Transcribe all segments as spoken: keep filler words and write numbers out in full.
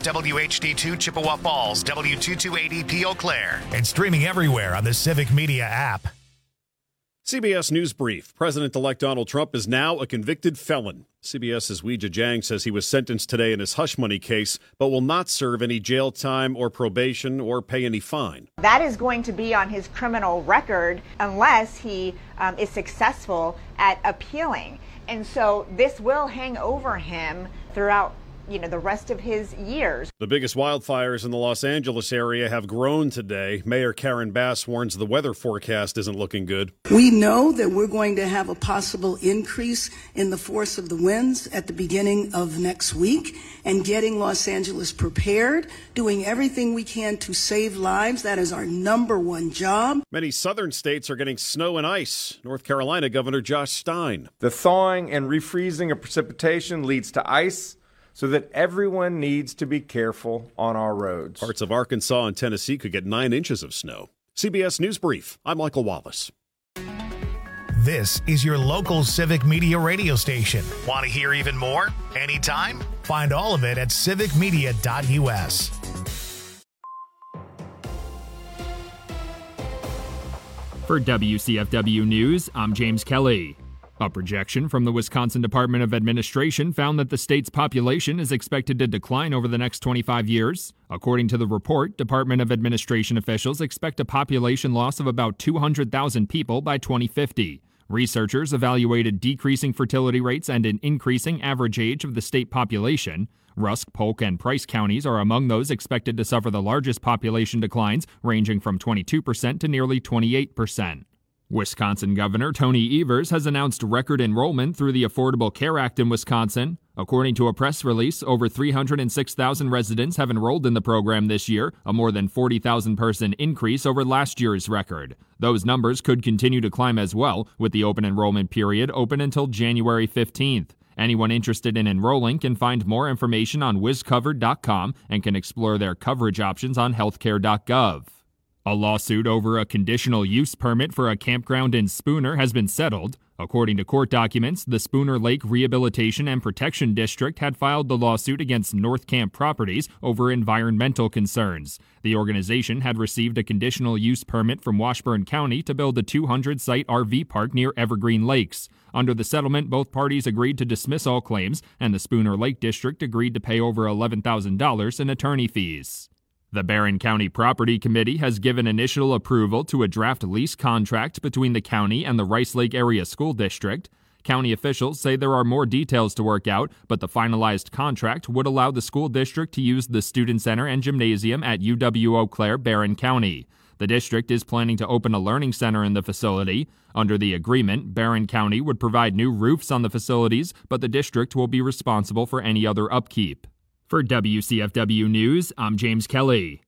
W H D two Chippewa Falls, W two two eight zero P Eau Claire. And streaming everywhere on the Civic Media app. C B S News Brief. President-elect Donald Trump is now a convicted felon. CBS's Weijia Jiang says he was sentenced today in his hush money case, but will not serve any jail time or probation or pay any fine. That is going to be on his criminal record unless he um, is successful at appealing. And so this will hang over him throughout you know, the rest of his years. The biggest wildfires in the Los Angeles area have grown today. Mayor Karen Bass warns the weather forecast isn't looking good. We know that we're going to have a possible increase in the force of the winds at the beginning of next week, and getting Los Angeles prepared, doing everything we can to save lives. That is our number one job. Many southern states are getting snow and ice. North Carolina Governor Josh Stein. The thawing and refreezing of precipitation leads to ice, so that everyone needs to be careful on our roads. Parts of Arkansas and Tennessee could get nine inches of snow. C B S News Brief. I'm Michael Wallace. This is your local Civic Media radio station. Want to hear even more? Anytime? Find all of it at civic media dot U S. For W C F W News, I'm James Kelly. A projection from the Wisconsin Department of Administration found that the state's population is expected to decline over the next twenty-five years. According to the report, Department of Administration officials expect a population loss of about two hundred thousand people by twenty fifty. Researchers evaluated decreasing fertility rates and an increasing average age of the state population. Rusk, Polk, and Price counties are among those expected to suffer the largest population declines, ranging from twenty-two percent to nearly twenty-eight percent. Wisconsin Governor Tony Evers has announced record enrollment through the Affordable Care Act in Wisconsin. According to a press release, over three hundred six thousand residents have enrolled in the program this year, a more than forty thousand person increase over last year's record. Those numbers could continue to climb as well, with the open enrollment period open until January fifteenth. Anyone interested in enrolling can find more information on wiz covered dot com and can explore their coverage options on healthcare dot gov. A lawsuit over a conditional use permit for a campground in Spooner has been settled. According to court documents, the Spooner Lake Rehabilitation and Protection District had filed the lawsuit against North Camp Properties over environmental concerns. The organization had received a conditional use permit from Washburn County to build a two hundred site R V park near Evergreen Lakes. Under the settlement, both parties agreed to dismiss all claims, and the Spooner Lake District agreed to pay over eleven thousand dollars in attorney fees. The Barron County Property Committee has given initial approval to a draft lease contract between the county and the Rice Lake Area School District. County officials say there are more details to work out, but the finalized contract would allow the school district to use the student center and gymnasium at U W Eau Claire, Barron County. The district is planning to open a learning center in the facility. Under the agreement, Barron County would provide new roofs on the facilities, but the district will be responsible for any other upkeep. For W C F W News, I'm James Kelly.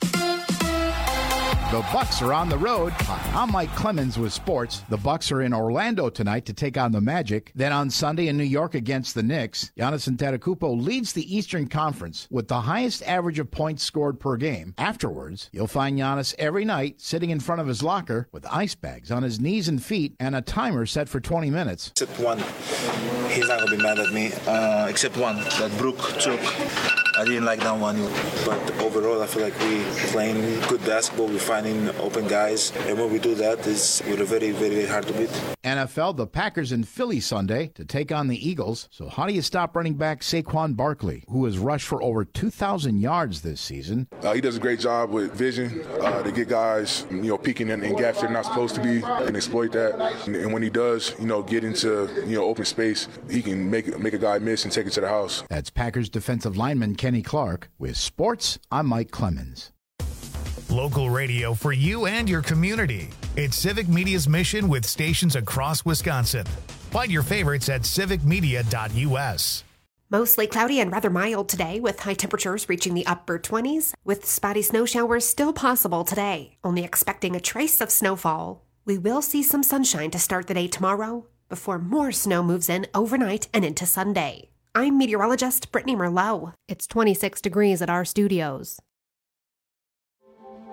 The Bucks are on the road. Hi, I'm Mike Clemens with sports. The Bucks are in Orlando tonight to take on the Magic. Then on Sunday in New York against the Knicks. Giannis Antetokounmpo leads the Eastern Conference with the highest average of points scored per game. Afterwards, you'll find Giannis every night sitting in front of his locker with ice bags on his knees and feet and a timer set for twenty minutes. Except one. He's not going to be mad at me. Uh, except one that Brook took. I didn't like that one. But overall, I feel like we playing good basketball. We're finding open guys. And when we do that, it's, we're very, very, very hard to beat. N F L, the Packers in Philly Sunday to take on the Eagles. So how do you stop running back Saquon Barkley, who has rushed for over two thousand yards this season? Uh, he does a great job with vision uh, to get guys, you know, peeking in, in gaps they're not supposed to be and exploit that. And, and when he does, you know, get into, you know, open space, he can make, make a guy miss and take it to the house. That's Packers defensive lineman Kenny Clark. With sports, I'm Mike Clemens. Local radio for you and your community. It's Civic Media's mission with stations across Wisconsin. Find your favorites at civic media dot U S. Mostly cloudy and rather mild today, with high temperatures reaching the upper twenties, with spotty snow showers still possible today, only expecting a trace of snowfall. We will see some sunshine to start the day tomorrow, before more snow moves in overnight and into Sunday. I'm meteorologist Brittany Merlot. It's twenty-six degrees at our studios.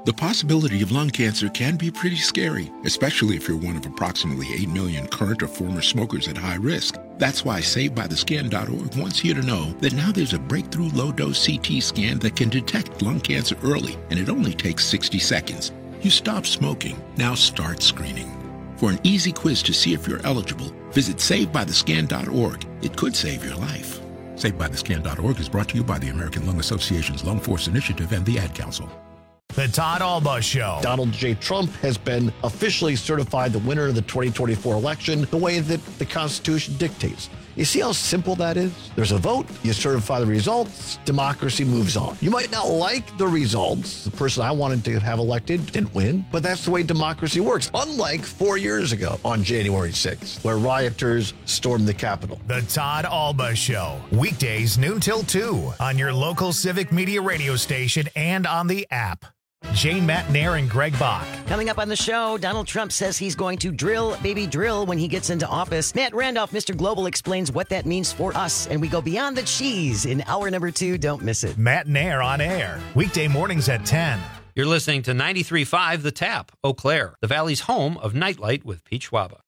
The possibility of lung cancer can be pretty scary, especially if you're one of approximately eight million current or former smokers at high risk. That's why Saved By The Scan dot org wants you to know that now there's a breakthrough low-dose C T scan that can detect lung cancer early, and it only takes sixty seconds. You stop smoking, now start screening. For an easy quiz to see if you're eligible, visit Saved By The Scan dot org. It could save your life. Saved By The Scan dot org is brought to you by the American Lung Association's Lung Force Initiative and the Ad Council. The Todd Alba Show. Donald J. Trump has been officially certified the winner of the twenty twenty-four election the way that the Constitution dictates. You see how simple that is? There's a vote, you certify the results, democracy moves on. You might not like the results. The person I wanted to have elected didn't win, but that's the way democracy works. Unlike four years ago on January sixth, where rioters stormed the Capitol. The Todd Alba Show. Weekdays noon till two on your local Civic Media radio station and on the app. Jane Matnair and Greg Bach. Coming up on the show, Donald Trump says he's going to drill, baby, drill when he gets into office. Matt Randolph, Mister Global, explains what that means for us, and we go beyond the cheese in hour number two. Don't miss it. Matnair on air, weekday mornings at ten. You're listening to ninety-three point five The Tap, Eau Claire, the Valley's home of Nightlight with Pete Schwaba.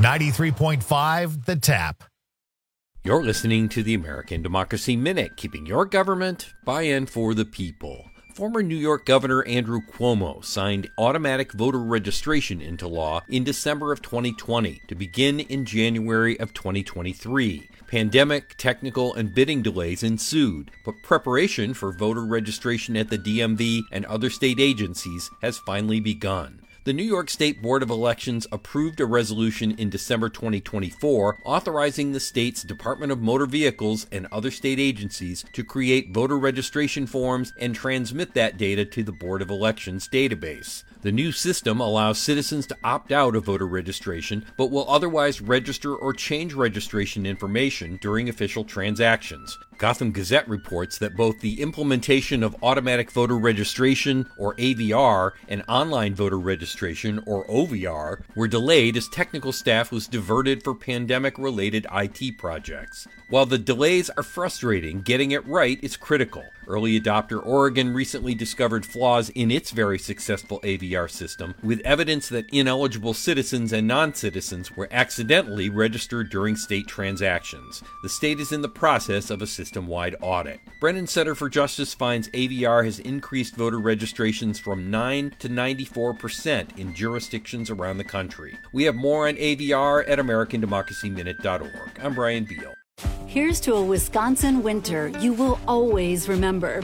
ninety-three point five The Tap. You're listening to the American Democracy Minute, keeping your government by and for the people. Former New York Governor Andrew Cuomo signed automatic voter registration into law in December of twenty twenty to begin in January of twenty twenty-three. Pandemic, technical, and bidding delays ensued, but preparation for voter registration at the D M V and other state agencies has finally begun. The New York State Board of Elections approved a resolution in December twenty twenty-four authorizing the state's Department of Motor Vehicles and other state agencies to create voter registration forms and transmit that data to the Board of Elections database. The new system allows citizens to opt out of voter registration, but will otherwise register or change registration information during official transactions. Gotham Gazette reports that both the implementation of automatic voter registration, or A V R, and online voter registration, or O V R, were delayed as technical staff was diverted for pandemic-related I T projects. While the delays are frustrating, getting it right is critical. Early adopter Oregon recently discovered flaws in its very successful A V R system, with evidence that ineligible citizens and non-citizens were accidentally registered during state transactions. The state is in the process of a system-wide audit. Brennan Center for Justice finds A V R has increased voter registrations from nine to ninety-four percent in jurisdictions around the country. We have more on A V R at american democracy minute dot org. I'm Brian Beal. Here's to a Wisconsin winter you will always remember.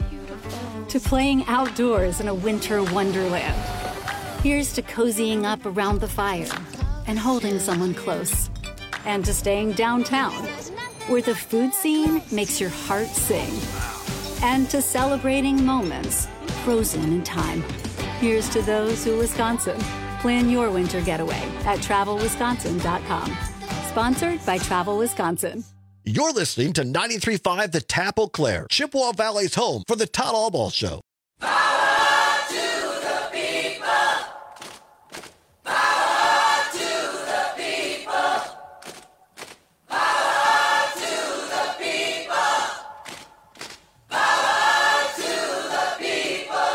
To playing outdoors in a winter wonderland. Here's to cozying up around the fire and holding someone close. And to staying downtown, where the food scene makes your heart sing. And to celebrating moments frozen in time. Here's to those who Wisconsin. Plan your winter getaway at travel wisconsin dot com. Sponsored by Travel Wisconsin. You're listening to ninety-three point five The Tap Eau Claire, Chippewa Valley's home for the Todd Albaugh Show. Power to the people! Power to the people! Power to the people! Power to the people!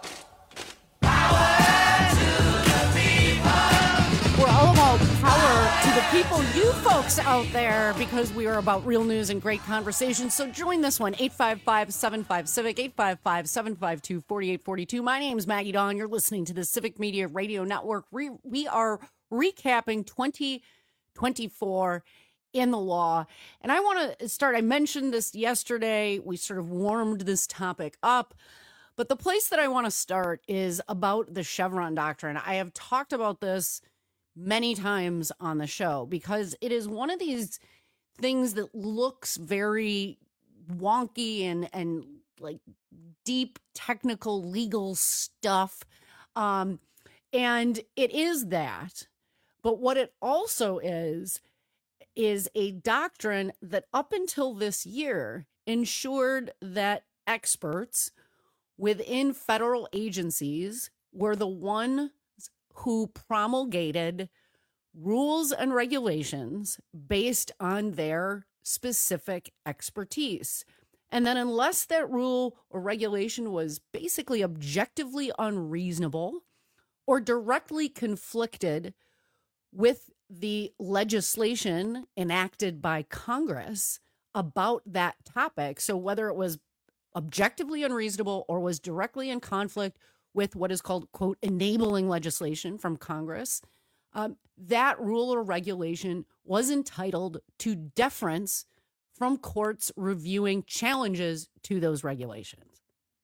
Power to the people! We're all about power to the people, you folks out there, because we are about real news and great conversation. So join this one, eight five five, seven five, CIVIC, eight five five, seven five two, four eight four two. My name's Maggie Dawn. You're listening to the Civic Media Radio Network. We, we are recapping twenty twenty-four in the law. And I want to start, I mentioned this yesterday. We sort of warmed this topic up. But the place that I want to start is about the Chevron doctrine. I have talked about this many times on the show because it is one of these things that looks very wonky and and like deep technical legal stuff, um and it is that, but what it also is is a doctrine that up until this year ensured that experts within federal agencies were the one who promulgated rules and regulations based on their specific expertise. And then unless that rule or regulation was basically objectively unreasonable or directly conflicted with the legislation enacted by Congress about that topic, so whether it was objectively unreasonable or was directly in conflict with what is called, quote, enabling legislation from Congress, um, that rule or regulation was entitled to deference from courts reviewing challenges to those regulations.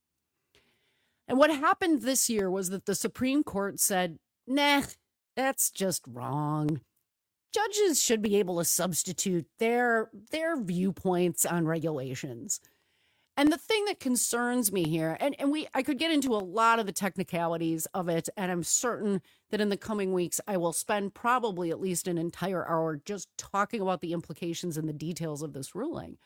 And what happened this year was that the Supreme Court said, nah, that's just wrong. Judges should be able to substitute their, their viewpoints on regulations. And the thing that concerns me here, and, and we I could get into a lot of the technicalities of it, and I'm certain that in the coming weeks, I will spend probably at least an entire hour just talking about the implications and the details of this ruling.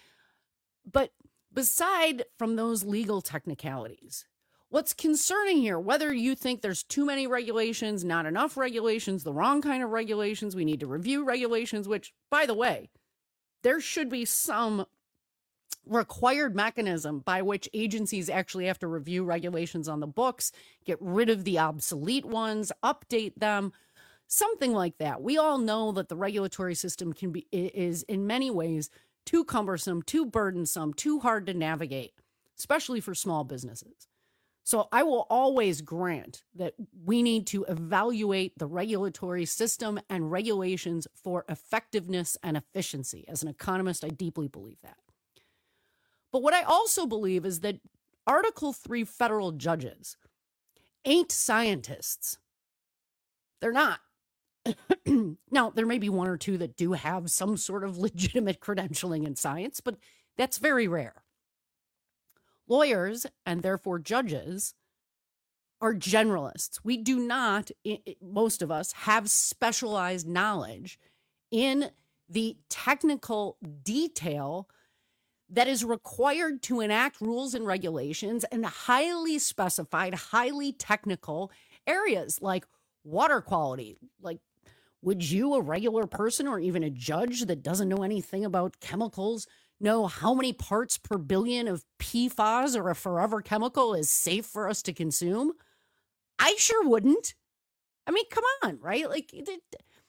But beside from those legal technicalities, what's concerning here, whether you think there's too many regulations, not enough regulations, the wrong kind of regulations, we need to review regulations, which, by the way, there should be some required mechanism by which agencies actually have to review regulations on the books, get rid of the obsolete ones, update them Something like that. We all know that the regulatory system can be is in many ways too cumbersome, too burdensome, too hard to navigate, especially for small businesses. So I will always grant that we need to evaluate the regulatory system and regulations for effectiveness and efficiency. As an economist, I deeply believe that. But what I also believe is that Article three federal judges ain't scientists. They're not. Now, there may be one or two that do have some sort of legitimate credentialing in science, but that's very rare. Lawyers, and therefore judges, are generalists. We do not, most of us, have specialized knowledge in the technical detail that is required to enact rules and regulations in highly specified, highly technical areas like water quality. Like, would you, a regular person or even a judge that doesn't know anything about chemicals, know how many parts per billion of P F A S or a forever chemical is safe for us to consume? I sure wouldn't. I mean, come on, right? Like, it,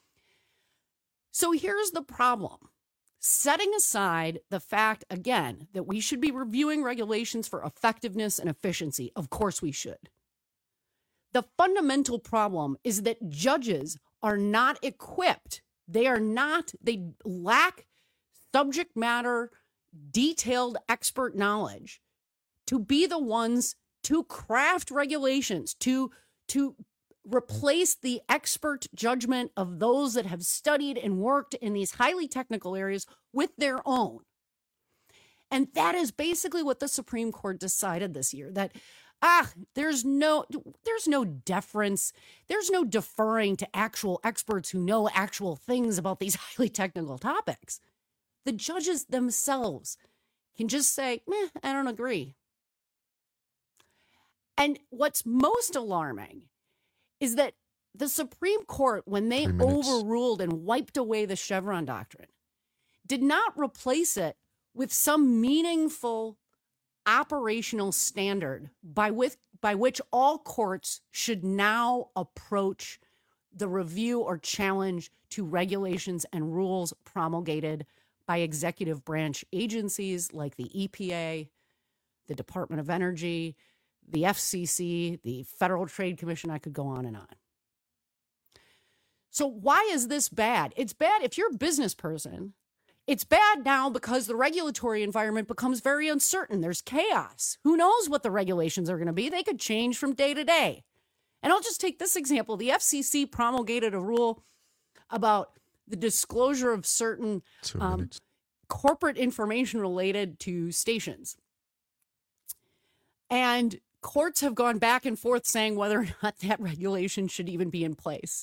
so here's the problem. Setting aside the fact, again, that we should be reviewing regulations for effectiveness and efficiency. Of course we should. The fundamental problem is that judges are not equipped. They are not, they lack subject matter, detailed expert knowledge to be the ones to craft regulations, to, to replace the expert judgment of those that have studied and worked in these highly technical areas with their own. And that is basically what the Supreme Court decided this year, that ah, there's no there's no deference, there's no deferring to actual experts who know actual things about these highly technical topics. The judges themselves can just say, meh, I don't agree. And what's most alarming is that the Supreme Court, when they overruled and wiped away the Chevron doctrine, did not replace it with some meaningful operational standard by with by which all courts should now approach the review or challenge to regulations and rules promulgated by executive branch agencies like the E P A, the Department of Energy, the F C C, the Federal Trade Commission. I could go on and on. So why is this bad? It's bad if you're a business person. It's bad now because the regulatory environment becomes very uncertain. There's chaos. Who knows what the regulations are going to be? They could change from day to day. And I'll just take this example. The F C C promulgated a rule about the disclosure of certain um, corporate information related to stations. And courts have gone back and forth saying whether or not that regulation should even be in place.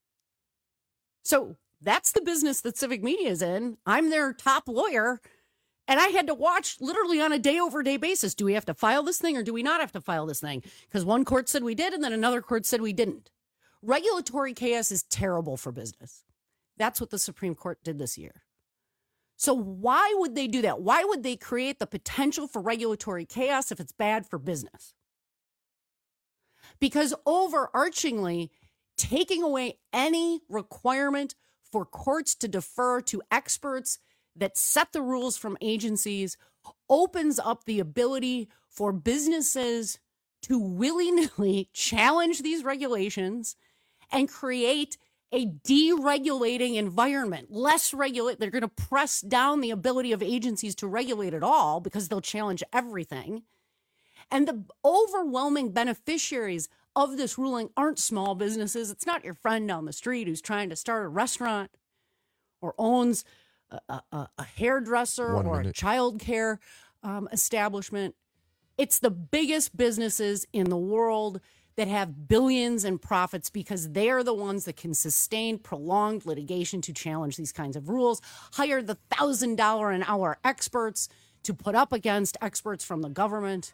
So that's the business that Civic Media is in. I'm their top lawyer, and I had to watch literally on a day-over-day basis. Do we have to file this thing or do we not have to file this thing? Because one court said we did, and then another court said we didn't. Regulatory chaos is terrible for business. That's what the Supreme Court did this year. So why would they do that? Why would they create the potential for regulatory chaos if it's bad for business? Because overarchingly, taking away any requirement for courts to defer to experts that set the rules from agencies opens up the ability for businesses to willy-nilly challenge these regulations and create a deregulating environment, less regulate. They're going to press down the ability of agencies to regulate at all because they'll challenge everything. And the overwhelming beneficiaries of this ruling aren't small businesses. It's not your friend down the street who's trying to start a restaurant or owns a, a, a hairdresser One or minute. a child care um, establishment. It's the biggest businesses in the world that have billions in profits because they're the ones that can sustain prolonged litigation to challenge these kinds of rules, hire the one thousand dollars an hour experts to put up against experts from the government.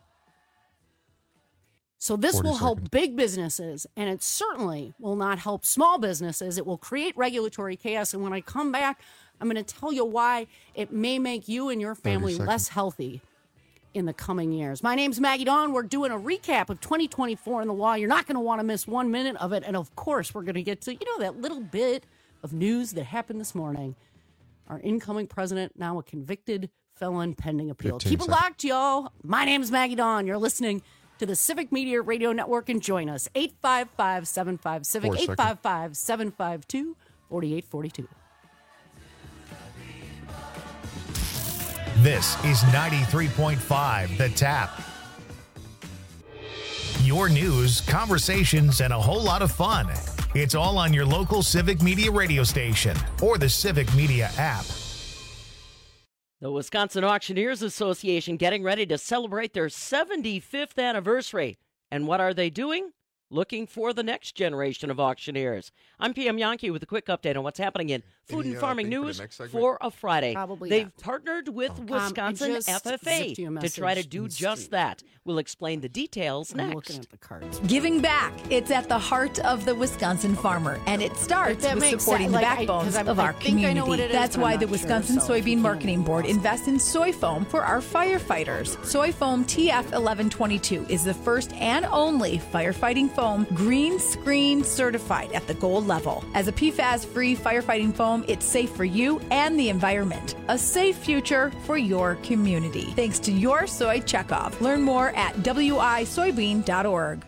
So this will help big businesses, and it certainly will not help small businesses. It will create regulatory chaos. And when I come back, I'm going to tell you why it may make you and your family less healthy in the coming years. My name's Maggie Dawn. We're doing a recap of twenty twenty-four in the law. You're not going to want to miss one minute of it. And, of course, we're going to get to, you know, that little bit of news that happened this morning. Our incoming president, now a convicted felon pending appeal. Keep it locked, y'all. My name's Maggie Dawn. You're listening to the Civic Media Radio Network, and join us. eight five five, seven five, CIVIC, eight five five, seven five two, four eight four two. This is ninety-three point five The Tap. Your news, conversations, and a whole lot of fun. It's all on your local Civic Media radio station or the Civic Media app. The Wisconsin Auctioneers Association getting ready to celebrate their seventy-fifth anniversary. And what are they doing? Looking for the next generation of auctioneers. I'm P M Yankee with a quick update on what's happening in food Any, and uh, farming thing for the news next segment? for a Friday. Probably They've not. partnered with Um, Wisconsin I just F F A zipped you a to try to message do and just streamed. that. We'll explain the details I'm next. looking at the cards. Giving back. It's at the heart of the Wisconsin farmer, and it starts That with makes supporting sense. the Like, I- backbones 'cause I'm- of I our think I know what community. it is, That's but I'm why the not Wisconsin sure, so Soybean Marketing Board invests in soy foam for our firefighters. Soy foam T F eleven twenty-two is the first and only firefighting foam green screen certified at the gold level. As a P FAS-free firefighting foam, it's safe for you and the environment. A safe future for your community. Thanks to your soy checkoff. Learn more at w i soybean dot org.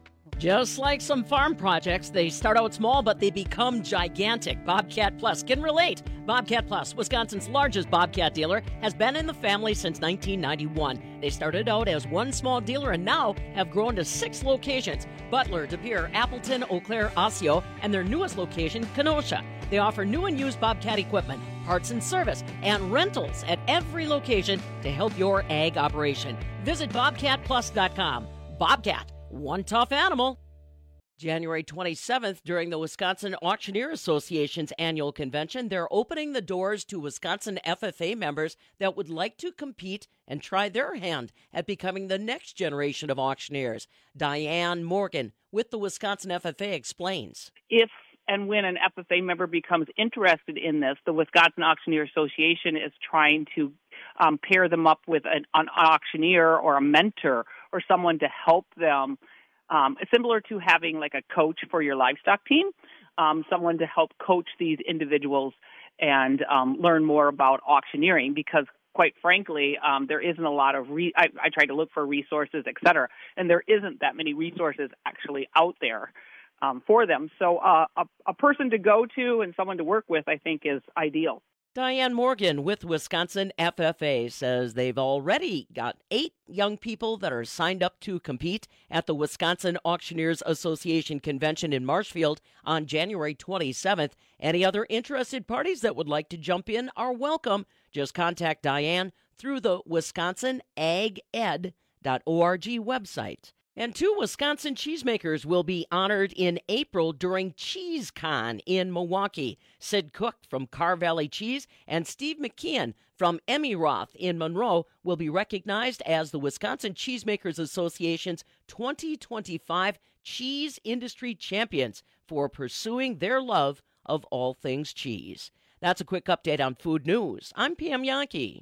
Just like some farm projects, they start out small, but they become gigantic. Bobcat Plus can relate. Bobcat Plus, Wisconsin's largest Bobcat dealer, has been in the family since nineteen ninety-one. They started out as one small dealer and now have grown to six locations: Butler, De Pere, Appleton, Eau Claire, Osseo, and their newest location, Kenosha. They offer new and used Bobcat equipment, parts and service, and rentals at every location to help your ag operation. Visit bobcat plus dot com. Bobcat, one tough animal. January twenty-seventh, during the Wisconsin Auctioneer Association's annual convention, they're opening the doors to Wisconsin F F A members that would like to compete and try their hand at becoming the next generation of auctioneers. Diane Morgan with the Wisconsin F F A explains. If and when an F F A member becomes interested in this, the Wisconsin Auctioneer Association is trying to um, pair them up with an, an auctioneer or a mentor or someone to help them. Um, similar to having like a coach for your livestock team, um, someone to help coach these individuals and um, learn more about auctioneering, because quite frankly, um, there isn't a lot of, re- I, I tried to look for resources, et cetera, and there isn't that many resources actually out there um, for them. So uh, a, a person to go to and someone to work with, I think, is ideal. Diane Morgan with Wisconsin F F A says they've already got eight young people that are signed up to compete at the Wisconsin Auctioneers Association convention in Marshfield on January twenty-seventh. Any other interested parties that would like to jump in are welcome. Just contact Diane through the wisconsin ag ed dot org website. And two Wisconsin cheesemakers will be honored in April during CheeseCon in Milwaukee. Sid Cook from Carr Valley Cheese and Steve McKeon from Emmy Roth in Monroe will be recognized as the Wisconsin Cheesemakers Association's twenty twenty-five Cheese Industry Champions for pursuing their love of all things cheese. That's a quick update on food news. I'm P M Yankee.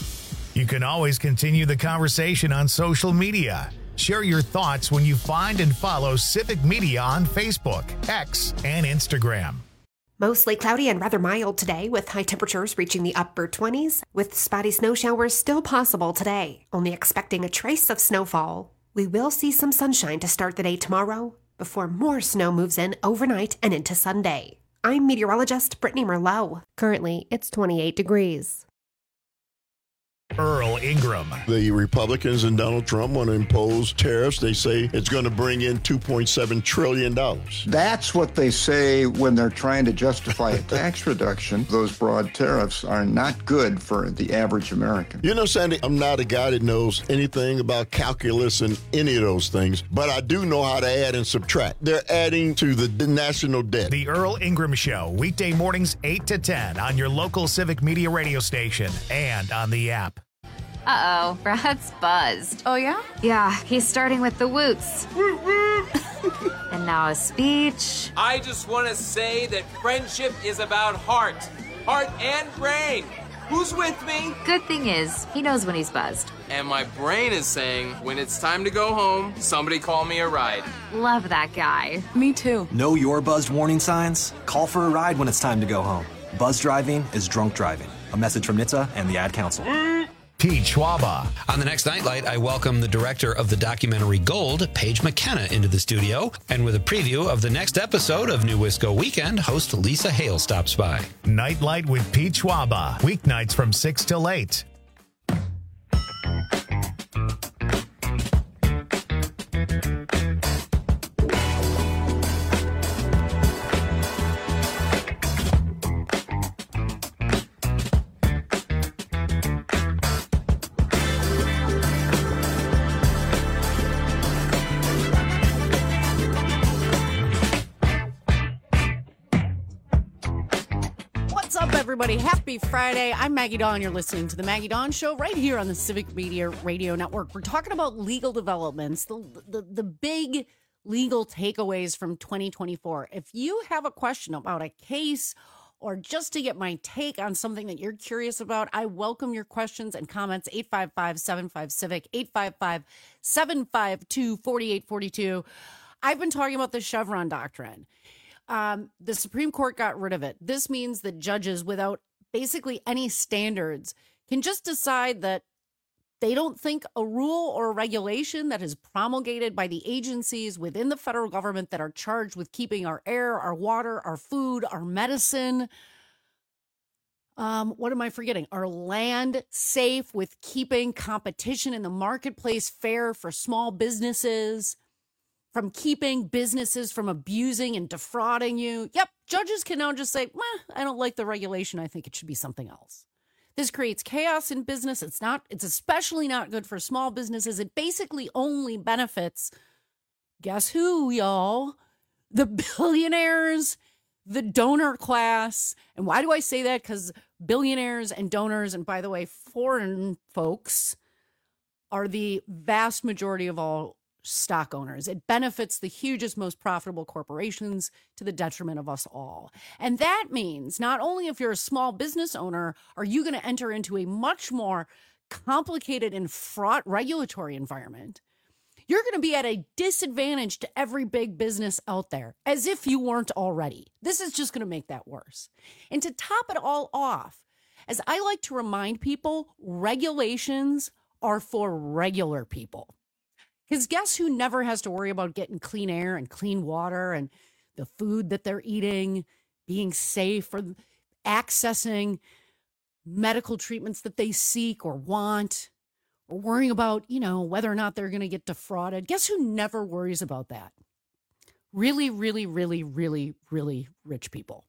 You can always continue the conversation on social media. Share your thoughts when you find and follow Civic Media on Facebook, X, and Instagram. Mostly cloudy and rather mild today, with high temperatures reaching the upper twenties, with spotty snow showers still possible today, only expecting a trace of snowfall. We will see some sunshine to start the day tomorrow, before more snow moves in overnight and into Sunday. I'm meteorologist Brittany Merlot. Currently, it's twenty-eight degrees. Earl Ingram. The Republicans and Donald Trump want to impose tariffs. They say it's going to bring in two point seven trillion dollars. That's what they say when they're trying to justify a tax reduction. Those broad tariffs are not good for the average American. You know, Sandy, I'm not a guy that knows anything about calculus and any of those things, but I do know how to add and subtract. They're adding to the national debt. The Earl Ingram Show, weekday mornings eight to ten on your local Civic Media radio station and on the app. Uh-oh, Brad's buzzed. Oh, yeah? Yeah, he's starting with the woots. And now a speech. I just want to say that friendship is about heart. Heart and brain. Who's with me? Good thing is, he knows when he's buzzed. And my brain is saying, when it's time to go home, somebody call me a ride. Love that guy. Me too. Know your buzzed warning signs? Call for a ride when it's time to go home. Buzz driving is drunk driving. A message from N H T S A and the Ad Council. Pete Schwaba. On the next Nightlight, I welcome the director of the documentary Gold, Paige McKenna, into the studio. And with a preview of the next episode of New Wisco Weekend, host Lisa Hale stops by. Nightlight with Pete Schwaba. Weeknights from six till eight. Everybody, happy Friday. I'm Maggie Dawn. You're listening to the Maggie Dawn Show right here on the Civic Media Radio Network. We're talking about legal developments, the, the, the big legal takeaways from twenty twenty-four. If you have a question about a case or just to get my take on something that you're curious about, I welcome your questions and comments. eight five five, seven five, CIVIC, eight five five, seven five two, four eight four two. I've been talking about the Chevron doctrine. Um, the Supreme Court got rid of it. This means that judges, without basically any standards, can just decide that they don't think a rule or a regulation that is promulgated by the agencies within the federal government that are charged with keeping our air, our water, our food, our medicine, um, what am I forgetting? Our land safe, with keeping competition in the marketplace fair for small businesses, from keeping businesses from abusing and defrauding you. Yep, judges can now just say, well, I don't like the regulation. I think it should be something else. This creates chaos in business. It's not, it's especially not good for small businesses. It basically only benefits, guess who, y'all? The billionaires, the donor class. And why do I say that? Because billionaires and donors, and by the way, foreign folks, are the vast majority of all stock owners. It benefits the hugest, most profitable corporations to the detriment of us all. And that means not only if you're a small business owner, are you going to enter into a much more complicated and fraught regulatory environment, you're going to be at a disadvantage to every big business out there, as if you weren't already. This is just going to make that worse. And to top it all off, as I like to remind people, regulations are for regular people. Because guess who never has to worry about getting clean air and clean water and the food that they're eating, being safe, or accessing medical treatments that they seek or want, or worrying about, you know, whether or not they're going to get defrauded. Guess who never worries about that? Really, really, really, really, really rich people.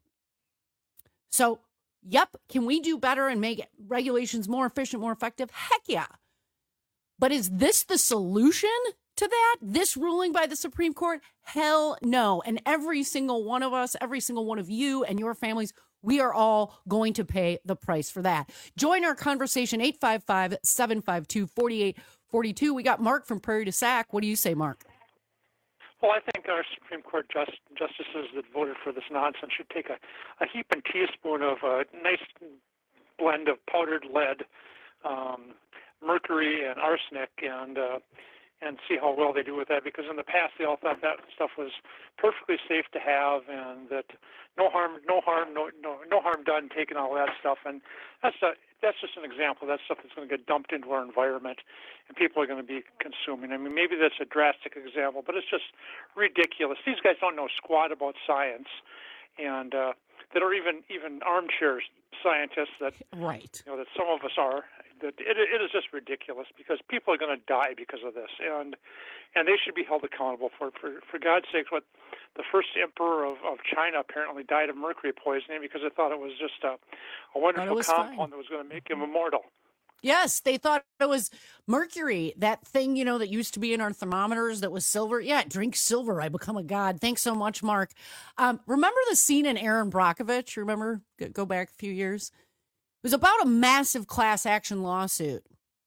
So, yep, can we do better and make regulations more efficient, more effective? Heck yeah. But is this the solution to that? This ruling by the Supreme Court? Hell no. And every single one of us, every single one of you and your families, we are all going to pay the price for that. Join our conversation, eight five five, seven five two, four eight four two. We got Mark from Prairie du Sac. What do you say, Mark? Well, I think our Supreme Court just, justices that voted for this nonsense should take a, a heap and teaspoon of a nice blend of powdered lead, um, mercury and arsenic, and uh, and see how well they do with that. Because in the past, they all thought that stuff was perfectly safe to have, and that no harm, no harm, no no no harm done taking all that stuff. And that's a that's just an example. That's stuff that's going to get dumped into our environment, and people are going to be consuming. I mean, maybe that's a drastic example, but it's just ridiculous. These guys don't know squat about science, and uh, that are even even armchair scientists that right. you know that some of us are. That it, it is just ridiculous, because people are going to die because of this, and and they should be held accountable for it. For for God's sake, what the first emperor of, of China apparently died of mercury poisoning because they thought it was just a, a wonderful compound fine. that was going to make him immortal. Yes, they thought it was mercury, that thing, you know, that used to be in our thermometers that was silver. Yeah, drink silver, I become a god. Thanks so much, Mark. Um, remember the scene in Erin Brockovich? Remember? Go back a few years. It was about a massive class action lawsuit.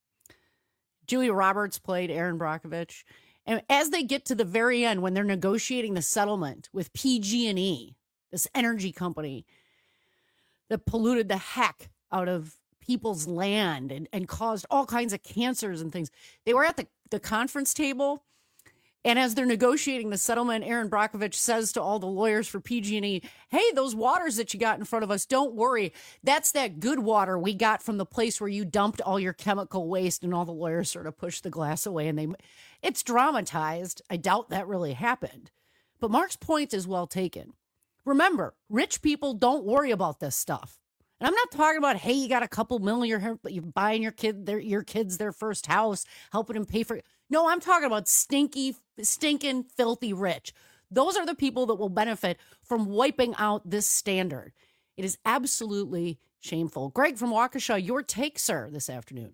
Julia Roberts played Erin Brockovich. And as they get to the very end, when they're negotiating the settlement with P G and E, this energy company that polluted the heck out of people's land and, and caused all kinds of cancers and things. They were at the, the conference table, and as they're negotiating the settlement, Aaron Brockovich says to all the lawyers for P G and E, hey, those waters that you got in front of us, don't worry. That's that good water we got from the place where you dumped all your chemical waste. And all the lawyers sort of pushed the glass away, and they, it's dramatized. I doubt that really happened. But Mark's point is well taken. Remember, rich people don't worry about this stuff. And I'm not talking about, hey, you got a couple million, but you're buying your kid, their, your kids their first house, helping them pay for it. No, I'm talking about stinky, stinking, filthy rich. Those are the people that will benefit from wiping out this standard. It is absolutely shameful. Greg from Waukesha, your take, sir, this afternoon.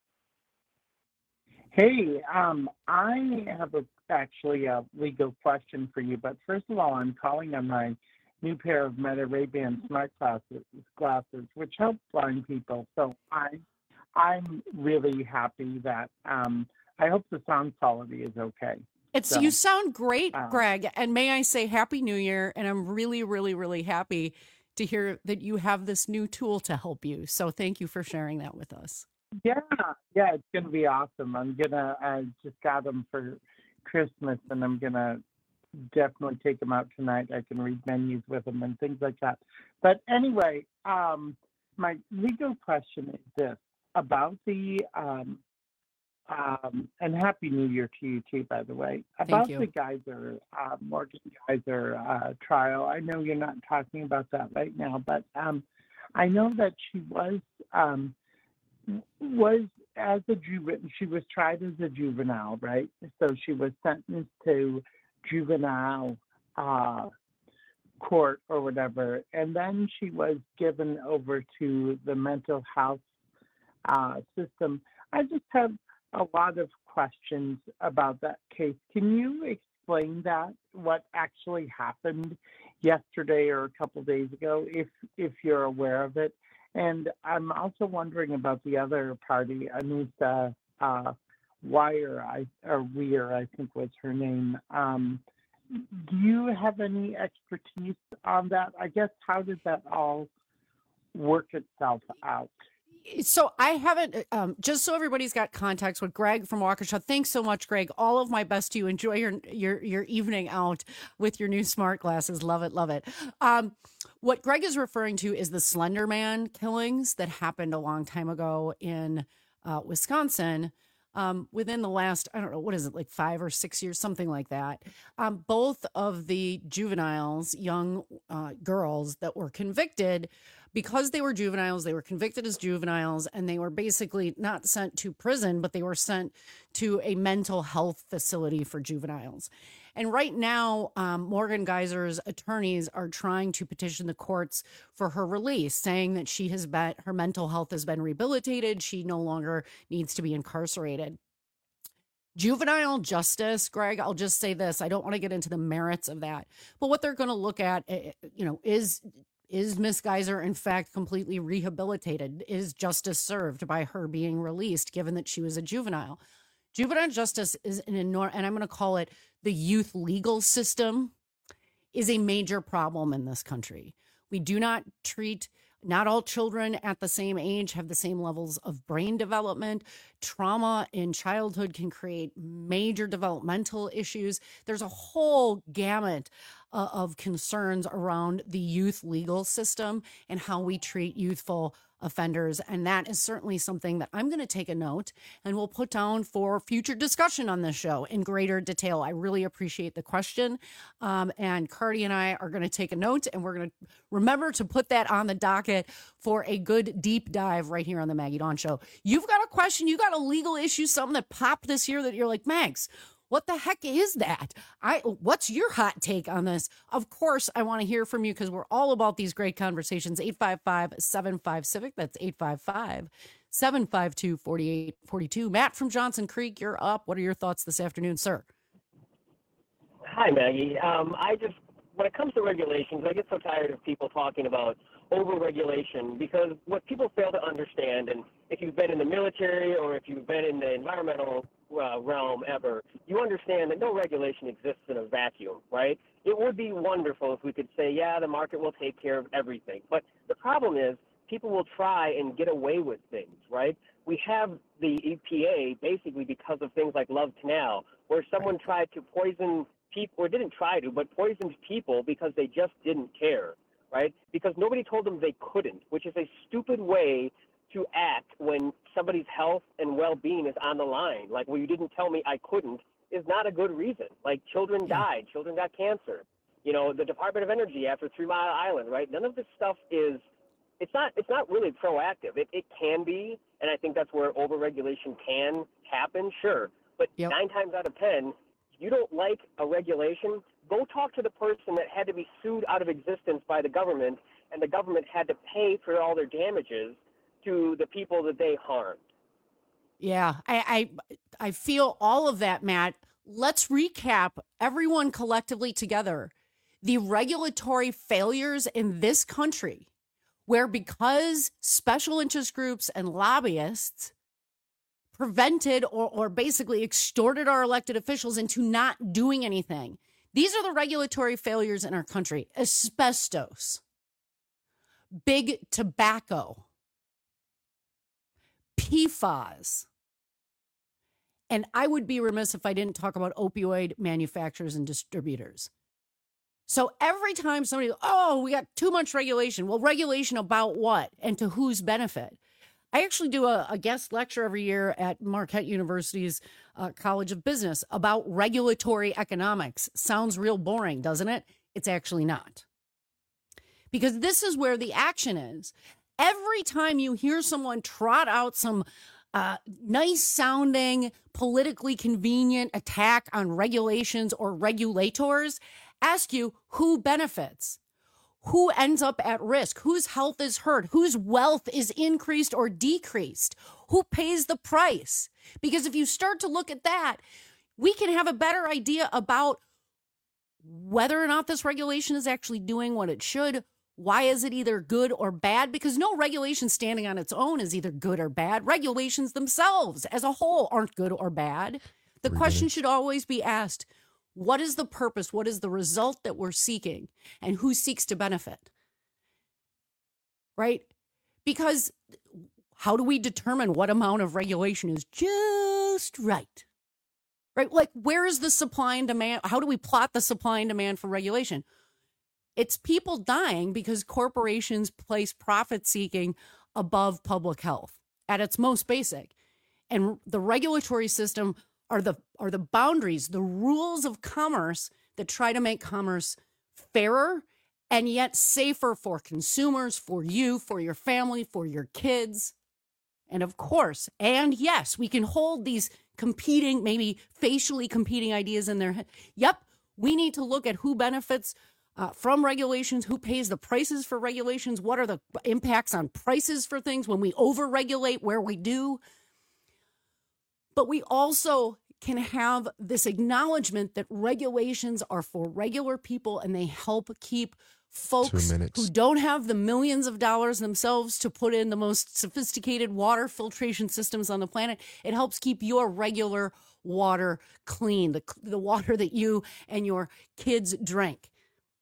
Hey, um, I have a, actually a legal question for you, but first of all, I'm calling on my new pair of Meta Ray-Ban smart glasses, glasses, which help blind people. So I, I'm really happy that. Um, I hope the sound quality is okay. It's so, you sound great, uh, Greg. And may I say Happy New Year? And I'm really, really, really happy to hear that you have this new tool to help you. So thank you for sharing that with us. Yeah, yeah, it's going to be awesome. I'm going to, I just got them for Christmas, and I'm going to definitely take them out tonight. I can read menus with them and things like that. But anyway, um, my legal question is this about the, um, Um, and Happy New Year to you too, by the way. Thank About you. the Geyser, uh, Morgan Geyser uh, trial, I know you're not talking about that right now, but um, I know that she was um, was as a juvenile. She was tried as a juvenile, right? So she was sentenced to juvenile uh, court or whatever, and then she was given over to the mental health uh, system. I just have a lot of questions about that case. Can you explain that, what actually happened yesterday or a couple days ago, if if you're aware of it? And I'm also wondering about the other party, Anissa uh, Wire, I, or Weir, I think was her name. Um, do you have any expertise on that? I guess, how did that all work itself out? So I haven't, um, just so everybody's got context with Greg from Waukesha. Thanks so much, Greg. All of my best to you. Enjoy your your your evening out with your new smart glasses. Love it, love it. Um, what Greg is referring to is the Slender Man killings that happened a long time ago in uh, Wisconsin. Um, within the last, I don't know, what is it, like five or six years, something like that. Um, both of the juveniles, young uh, girls that were convicted, because they were juveniles, they were convicted as juveniles, and they were basically not sent to prison, but they were sent to a mental health facility for juveniles. And right now, um, Morgan Geyser's attorneys are trying to petition the courts for her release, saying that she has been, her mental health has been rehabilitated. She no longer needs to be incarcerated. Juvenile justice, Greg, I'll just say this. I don't want to get into the merits of that. But what they're going to look at, you know, is... Is Miss Geyser, in fact, completely rehabilitated? Is justice served by her being released, given that she was a juvenile? Juvenile justice is an enormous, and I'm going to call it the youth legal system, is a major problem in this country. We do not treat, not all children at the same age have the same levels of brain development. Trauma in childhood can create major developmental issues. There's a whole gamut uh, of concerns around the youth legal system and how we treat youthful offenders. And that is certainly something that I'm going to take a note and we'll put down for future discussion on this show in greater detail. I really appreciate the question. Um, and Cardi and I are going to take a note, and we're going to remember to put that on the docket for a good deep dive right here on the Maggie Dawn Show. You've got a question, you got a legal issue, something that popped this year that you're like, Mags, what the heck is that? I what's your hot take on this? Of course, I want to hear from you because we're all about these great conversations. eight five five, seven five, Civic. That's eight five five, seven five two, four eight four two. Matt from Johnson Creek, you're up. What are your thoughts this afternoon, sir? Hi, Maggie. Um, I just, when it comes to regulations, I get so tired of people talking about over-regulation, because what people fail to understand, and if you've been in the military or if you've been in the environmental uh, realm ever, you understand that no regulation exists in a vacuum, right? It would be wonderful if we could say, yeah, the market will take care of everything. But the problem is people will try and get away with things, right? We have the E P A basically because of things like Love Canal, where someone tried to poison people, or didn't try to, but poisoned people because they just didn't care, right? Because nobody told them they couldn't, which is a stupid way to act when somebody's health and well-being is on the line. Like, well, you didn't tell me I couldn't is not a good reason. Like, children died, children got cancer. You know, the Department of Energy after Three Mile Island, right? None of this stuff is, it's not, it's not really proactive. It, it can be, and I think that's where overregulation can happen, sure. But yep. nine times out of ten, you don't like a regulation, go talk to the person that had to be sued out of existence by the government, and the government had to pay for all their damages to the people that they harmed. Yeah, I, I I feel all of that, Matt. Let's recap, everyone collectively together, the regulatory failures in this country, where because special interest groups and lobbyists prevented or, or basically extorted our elected officials into not doing anything. These are the regulatory failures in our country. Asbestos, big tobacco, P FAS. And I would be remiss if I didn't talk about opioid manufacturers and distributors. So every time somebody, oh, we got too much regulation. Well, regulation about what and to whose benefit? I actually do a, a guest lecture every year at Marquette University's uh, College of Business about regulatory economics. Sounds real boring, doesn't it? It's actually not. Because this is where the action is. Every time you hear someone trot out some uh, nice sounding, politically convenient attack on regulations or regulators, ask you who benefits. Who ends up at risk? Whose health is hurt? Whose wealth is increased or decreased? Who pays the price? Because if you start to look at that, we can have a better idea about whether or not this regulation is actually doing what it should. Why is it either good or bad? Because no regulation standing on its own is either good or bad. Regulations themselves as a whole aren't good or bad. The question should always be asked, what is the purpose? What is the result that we're seeking? And who seeks to benefit? Right? Because how do we determine what amount of regulation is just right? Right? Like, where is the supply and demand? How do we plot the supply and demand for regulation? It's people dying because corporations place profit seeking above public health at its most basic. And the regulatory system are the are the boundaries, the rules of commerce that try to make commerce fairer and yet safer for consumers, for you, for your family, for your kids. And of course, and yes, we can hold these competing, maybe facially competing ideas in their head. Yep, we need to look at who benefits uh, from regulations, who pays the prices for regulations, what are the impacts on prices for things when we overregulate where we do. But we also can have this acknowledgement that regulations are for regular people and they help keep folks who don't have the millions of dollars themselves to put in the most sophisticated water filtration systems on the planet. It helps keep your regular water clean, the, the water that you and your kids drink.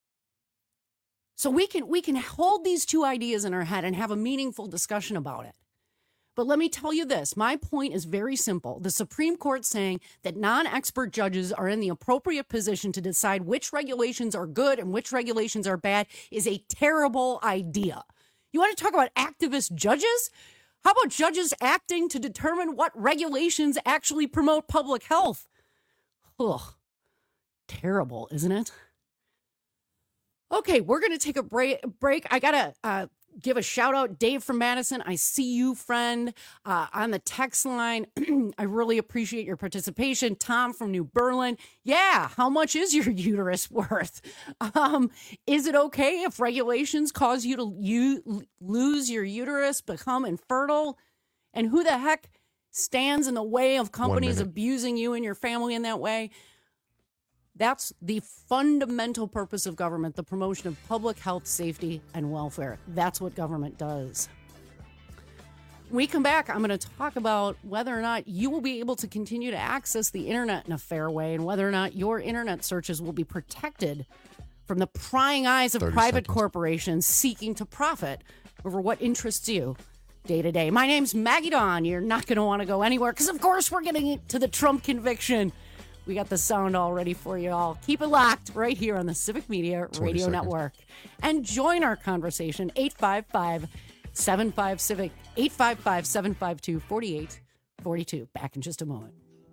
So we can we can hold these two ideas in our head and have a meaningful discussion about it. But let me tell you this. My point is very simple. The Supreme Court saying that non-expert judges are in the appropriate position to decide which regulations are good and which regulations are bad is a terrible idea. You want to talk about activist judges? How about judges acting to determine what regulations actually promote public health? Ugh. Terrible, isn't it? Okay, we're going to take a break. break. I got to uh, give a shout out, Dave from Madison. I see you, friend, uh, on the text line. I really appreciate your participation. Tom from New Berlin. Yeah, how much is your uterus worth? Um, is it okay if regulations cause you to you, lose your uterus, become infertile? And who the heck stands in the way of companies abusing you and your family in that way? That's the fundamental purpose of government, the promotion of public health, safety, and welfare. That's what government does. When we come back, I'm going to talk about whether or not you will be able to continue to access the internet in a fair way and whether or not your internet searches will be protected from the prying eyes of private seconds. corporations seeking to profit over what interests you day to day. My name's Maggie Dawn. You're not going to want to go anywhere because, of course, we're getting to the Trump conviction. We got the sound all ready for you all. Keep it locked right here on the Civic Media Radio seconds. Network. And join our conversation, eight five five, seven five, CIVIC, eight five five, seven five two, four eight four two. Back in just a moment.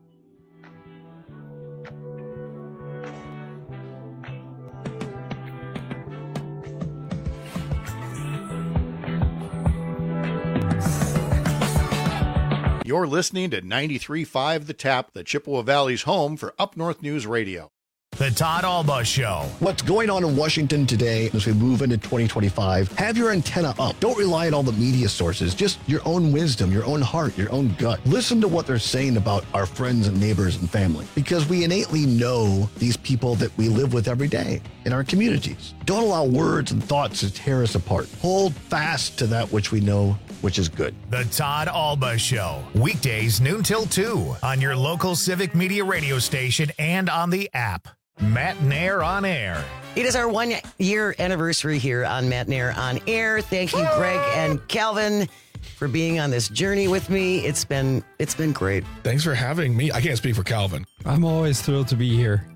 You're listening to ninety-three point five The Tap, the Chippewa Valley's home for Up North News Radio. The Todd Alba Show. What's going on in Washington today as we move into twenty twenty-five? Have your antenna up. Don't rely on all the media sources. Just your own wisdom, your own heart, your own gut. Listen to what they're saying about our friends and neighbors and family, because we innately know these people that we live with every day in our communities. Don't allow words and thoughts to tear us apart. Hold fast to that which we know, which is good. The Todd Alba Show. Weekdays noon till two on your local Civic Media radio station and on the app. Matt Nair on Air. It is our one year anniversary here on Matt Nair on Air. Thank you, Greg and Calvin, for being on this journey with me. It's been it's been great. Thanks for having me. I can't speak for Calvin. I'm always thrilled to be here.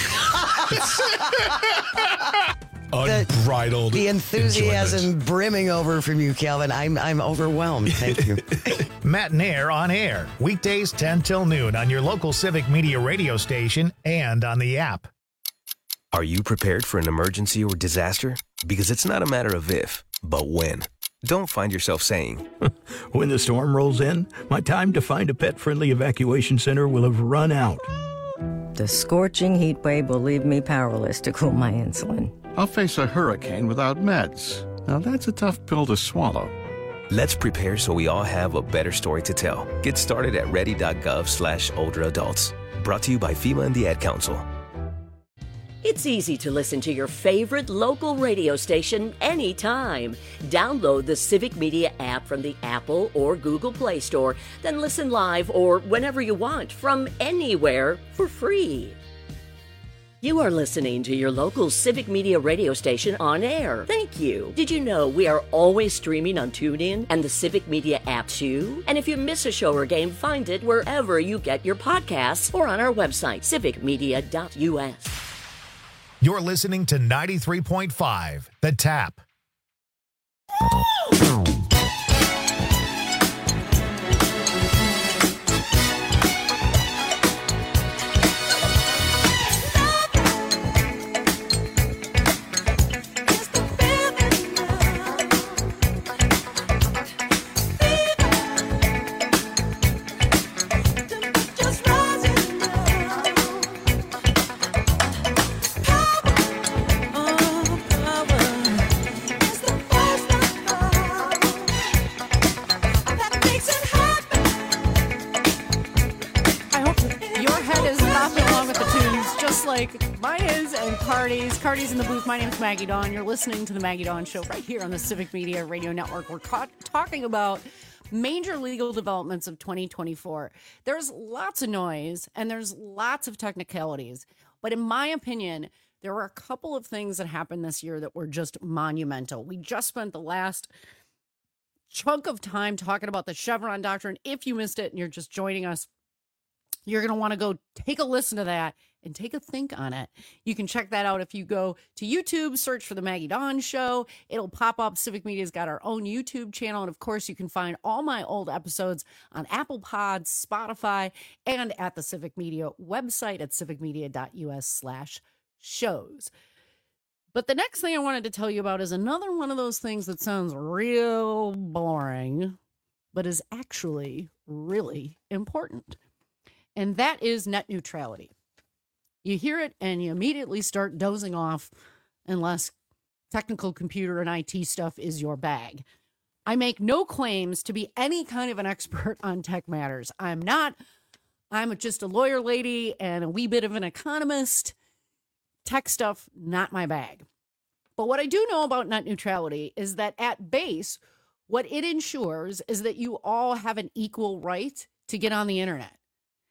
Unbridled The enthusiasm enjoyment. brimming over from you, Calvin. I'm I'm overwhelmed. Thank you. Matt Nair on Air. Weekdays ten till noon on your local Civic Media radio station and on the app. Are you prepared for an emergency or disaster? Because it's not a matter of if, but when. Don't find yourself saying, when the storm rolls in, my time to find a pet-friendly evacuation center will have run out. The scorching heat wave will leave me powerless to cool my insulin. I'll face a hurricane without meds. Now that's a tough pill to swallow. let's prepare so we all have a better story to tell. Get started at ready.gov slash older adults. Brought to you by FEMA and the Ad Council. It's easy to listen to your favorite local radio station anytime. Download the Civic Media app from the Apple or Google Play Store, then listen live or whenever you want from anywhere for free. You are listening to your local Civic Media radio station on air. Thank you. Did you know we are always streaming on TuneIn and the Civic Media app too? And if you miss a show or game, find it wherever you get your podcasts or on our website, civic media dot u s. You're listening to ninety-three point five, The Tap. Like mine is, and Cardi's. Cardi's in the booth. My name's Maggie Dawn. You're listening to the Maggie Dawn Show right here on the Civic Media Radio Network. We're caught talking about major legal developments of twenty twenty-four. There's lots of noise and there's lots of technicalities. But in my opinion, there were a couple of things that happened this year that were just monumental. We just spent the last chunk of time talking about the Chevron doctrine. If you missed it and you're just joining us, you're going to want to go take a listen to that and take a think on it. You can check that out if you go to YouTube, search for the Maggie Dawn Show. It'll pop up. Civic Media's got our own YouTube channel. And of course, you can find all my old episodes on Apple Pods, Spotify, and at the Civic Media website at civic media dot u s slash shows. But the next thing I wanted to tell you about is another one of those things that sounds real boring, but is actually really important. And that is net neutrality. You hear it and you immediately start dozing off unless technical computer and I T stuff is your bag. I make no claims to be any kind of an expert on tech matters. I'm not. I'm just a lawyer lady and a wee bit of an economist. Tech stuff, not my bag. But what I do know about net neutrality is that at base, what it ensures is that you all have an equal right to get on the internet.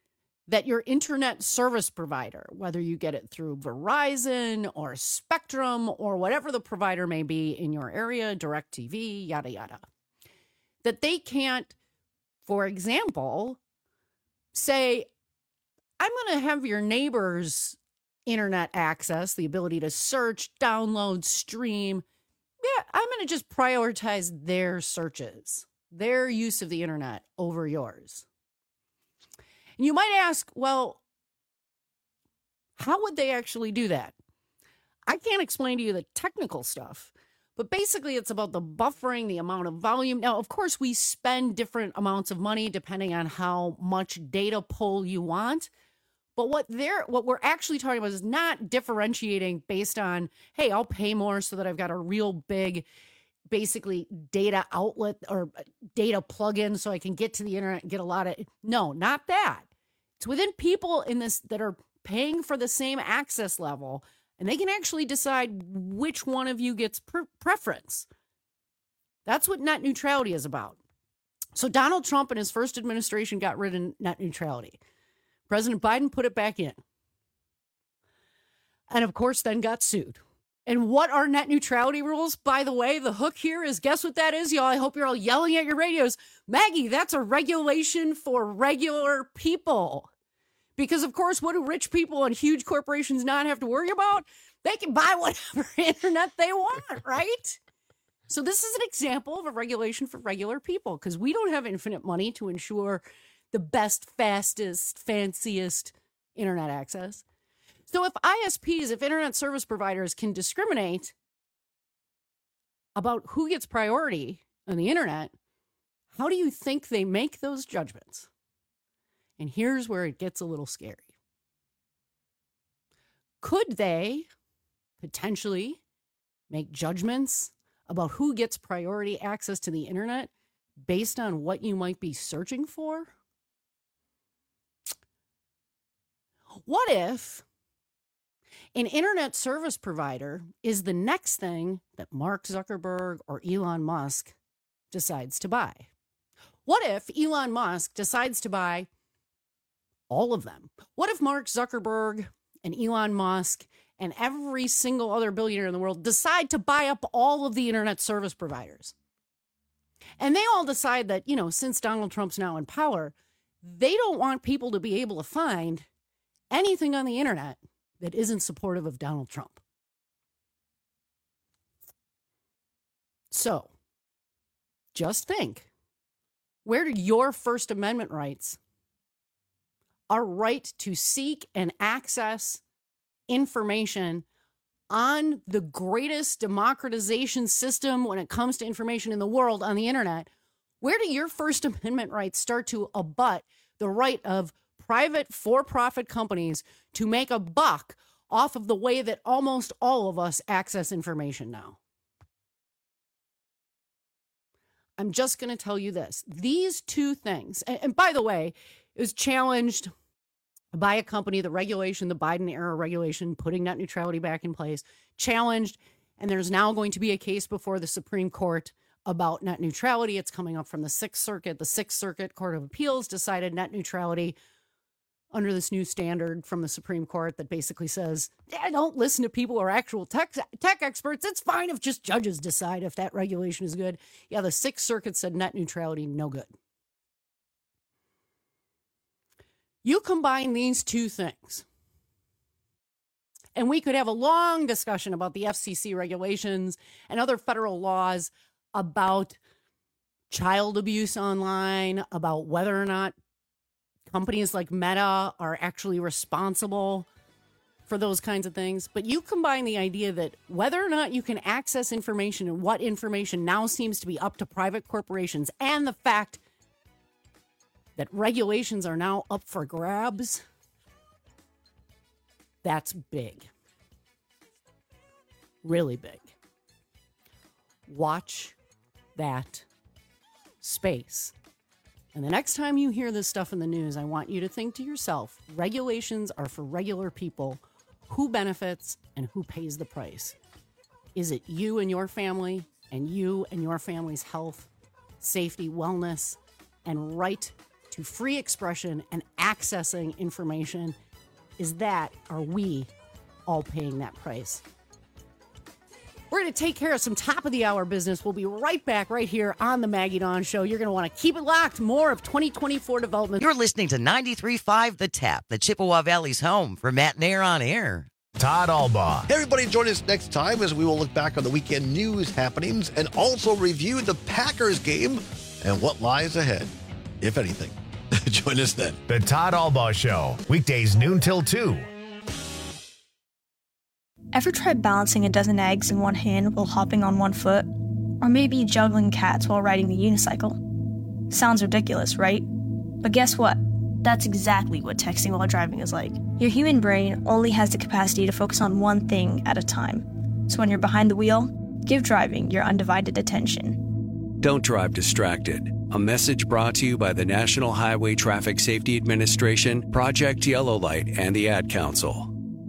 that your internet service provider, whether you get it through Verizon or Spectrum or whatever the provider may be in your area, DirecTV, yada, yada, that they can't, for example, say, I'm going to have your neighbor's internet access, the ability to search, download, stream. Yeah, I'm going to just prioritize their searches, their use of the internet over yours. And you might ask, well, how would they actually do that? I can't explain to you the technical stuff, but basically it's about the buffering, the amount of volume. Now, of course, we spend different amounts of money depending on how much data pull you want. But what they're what we're actually talking about is not differentiating based on, hey, I'll pay more so that I've got a real big, basically data outlet or data plug-in so I can get to the internet and get a lot of, no, not that. It's within people in this that are paying for the same access level, and they can actually decide which one of you gets pre- preference. That's what net neutrality is about. So Donald Trump in his first administration got rid of net neutrality. President Biden put it back in. And of course, then got sued. And what are net neutrality rules? By the way, the hook here is, guess what that is, y'all? I hope you're all yelling at your radios. Maggie, that's a regulation for regular people. Because, of course, what do rich people and huge corporations not have to worry about? They can buy whatever internet they want, right? So this is an example of a regulation for regular people, because we don't have infinite money to ensure the best, fastest, fanciest internet access. So if I S Ps, if internet service providers can discriminate about who gets priority on the internet, how do you think they make those judgments? And here's where it gets a little scary. Could they potentially make judgments about who gets priority access to the internet based on what you might be searching for? What if an internet service provider is the next thing that Mark Zuckerberg or Elon Musk decides to buy? What if Elon Musk decides to buy all of them? What if Mark Zuckerberg and Elon Musk and every single other billionaire in the world decide to buy up all of the internet service providers? And they all decide that, you know, since Donald Trump's now in power, they don't want people to be able to find anything on the internet that isn't supportive of Donald Trump. So, just think, where do your First Amendment rights, our right to seek and access information on the greatest democratization system when it comes to information in the world on the internet, where do your First Amendment rights start to abut the right of private for-profit companies to make a buck off of the way that almost all of us access information now? I'm just going to tell you this. These two things, and, and by the way, it was challenged by a company, the regulation, the Biden-era regulation, putting net neutrality back in place, challenged, and there's now going to be a case before the Supreme Court about net neutrality. It's coming up from the Sixth Circuit. The Sixth Circuit Court of Appeals decided net neutrality under this new standard from the Supreme Court that basically says, yeah, don't listen to people who are actual tech, tech experts. It's fine if just judges decide if that regulation is good. Yeah, the Sixth Circuit said net neutrality, no good. You combine these two things, and we could have a long discussion about the F C C regulations and other federal laws about child abuse online, about whether or not companies like Meta are actually responsible for those kinds of things. But you combine the idea that whether or not you can access information and what information now seems to be up to private corporations, and the fact that regulations are now up for grabs, that's big. Really big. Watch that space. And the next time you hear this stuff in the news, I want you to think to yourself, regulations are for regular people. Who benefits and who pays the price? Is it you and your family, and you and your family's health, safety, wellness, and right to free expression and accessing information. Is that, are we all paying that price? We're going to take care of some top of the hour business. We'll be right back right here on the Maggie Dawn Show. You're going to want to keep it locked. More of twenty twenty-four development. You're listening to ninety-three point five The Tap, the Chippewa Valley's home for Matt and Air on Air. Todd Albaugh. Hey, everybody, join us next time as we will look back on the weekend news happenings and also review the Packers game and what lies ahead, if anything. Join us then. The Todd Albaugh Show, weekdays noon till two. Ever tried balancing a dozen eggs in one hand while hopping on one foot? Or maybe juggling cats while riding the unicycle? Sounds ridiculous, right? But guess what? That's exactly what texting while driving is like. Your human brain only has the capacity to focus on one thing at a time. So when you're behind the wheel, give driving your undivided attention. Don't drive distracted. A message brought to you by the National Highway Traffic Safety Administration, Project Yellow Light, and the Ad Council.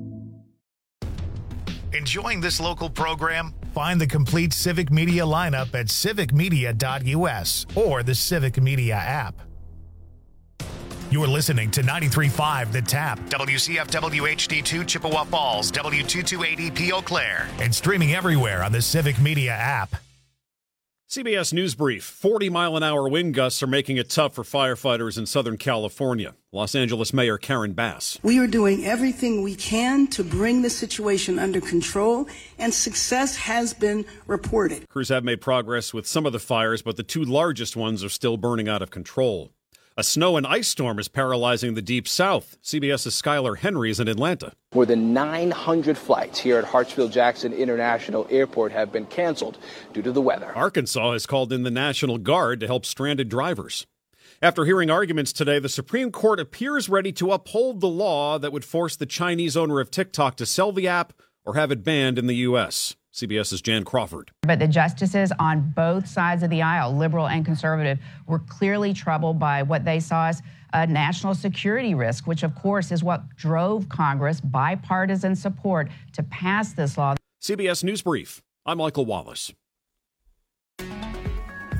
Enjoying this local program? Find the complete Civic Media lineup at civic media dot u s or the Civic Media app. You're listening to ninety-three point five The Tap, W C F W H D two Chippewa Falls, W two two eight E P Eau Claire, and streaming everywhere on the Civic Media app. C B S News Brief. forty mile an hour wind gusts are making it tough for firefighters in Southern California. Los Angeles Mayor Karen Bass. We are doing everything we can to bring the situation under control, and success has been reported. Crews have made progress with some of the fires, but the two largest ones are still burning out of control. A snow and ice storm is paralyzing the Deep South. CBS's Skylar Henry is in Atlanta. More than nine hundred flights here at Hartsfield-Jackson International Airport have been canceled due to the weather. Arkansas has called in the National Guard to help stranded drivers. After hearing arguments today, the Supreme Court appears ready to uphold the law that would force the Chinese owner of TikTok to sell the app or have it banned in the U S CBS's Jan Crawford. But the justices on both sides of the aisle, liberal and conservative, were clearly troubled by what they saw as a national security risk, which, of course, is what drove Congress, bipartisan support, to pass this law. C B S News Brief. I'm Michael Wallace.